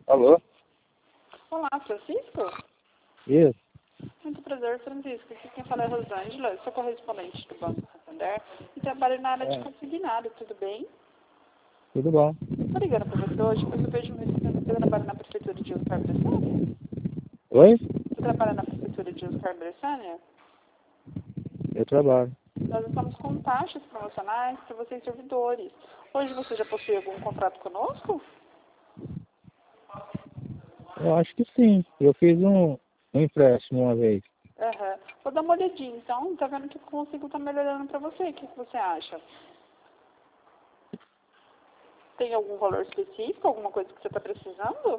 Alô? Olá, Francisco? Isso. Muito prazer, Francisco. Aqui quem fala é Rosângela, eu sou correspondente do Banco Santander e trabalho na área de consignado, tudo bem? Tudo bom. Estou ligando para você hoje porque eu vejo que você trabalha na Prefeitura de Oscar Bressânia. Oi? Você trabalha na Prefeitura de Oscar Bressânia? Eu trabalho. Nós estamos com taxas promocionais para vocês servidores. Hoje você já possui algum contrato conosco? Eu acho que sim. Eu fiz um empréstimo uma vez. Aham. Vou dar uma olhadinha, então. Tá vendo que eu consigo estar melhorando para você. O que você acha? Tem algum valor específico? Alguma coisa que você está precisando?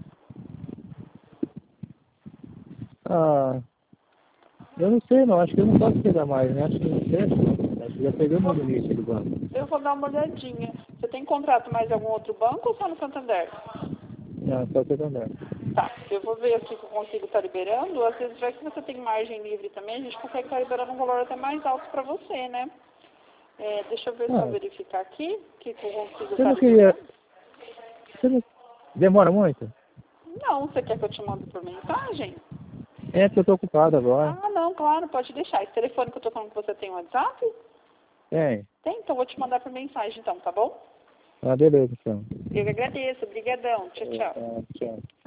Ah, eu não sei não. Acho que eu não posso pegar mais, né? Acho que não sei. Acho que já pegou meu limite do banco. Eu vou dar uma olhadinha. Você tem contrato mais algum outro banco ou só no Santander? Não, só Santander. Tá, eu vou ver aqui que eu consigo estar liberando. Às vezes, já que você tem margem livre também, a gente consegue estar liberando um valor até mais alto para você, né? Deixa eu ver só verificar aqui o que eu consigo Você estar não queria... liberando. Você não... Demora muito? Não, você quer que eu te mande por mensagem? É porque eu tô ocupado agora. Ah, não, claro, pode deixar. Esse telefone que eu tô falando que você tem WhatsApp? Tem. Tem, então vou te mandar por mensagem então, tá bom? Ah, beleza, então. Eu que agradeço, obrigadão. Tchau, tchau. Tchau.